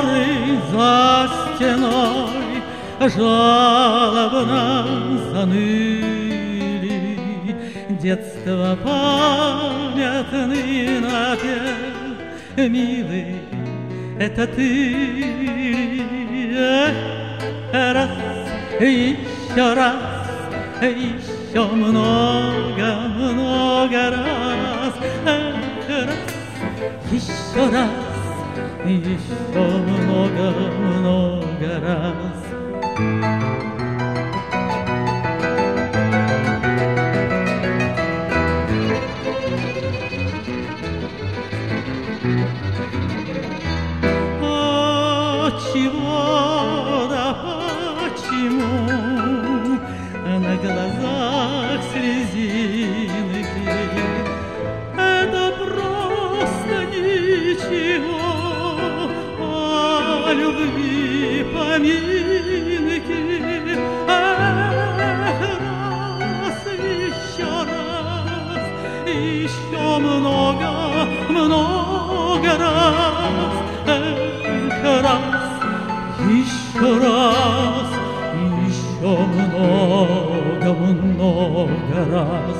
горы за стеной жалобно заныли, детство памятный напев, милый, это ты. Раз, еще раз, еще много раз, раз, еще раз, еще много раз. Чего да почему на глазах слезинки? Это просто ничего, о любви поминки. Раз, еще много раз, раз. Еще раз, еще много раз.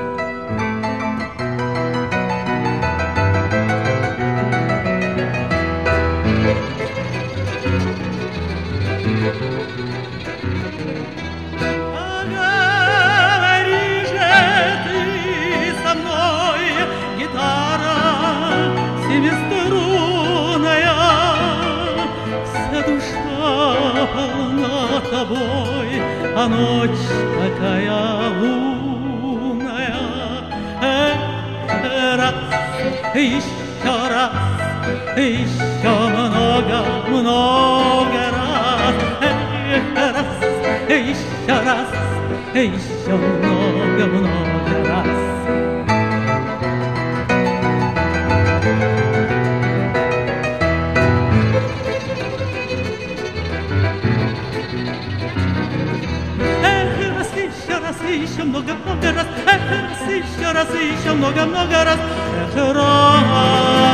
Говори же ты со мной, гитара семиструнная, вся душа полна тобой, а ночь такая лунная. Раз, еще раз, еще много раз. Раз, еще раз, еще много раз. Еще много раз, еще раз, еще много раз, раз.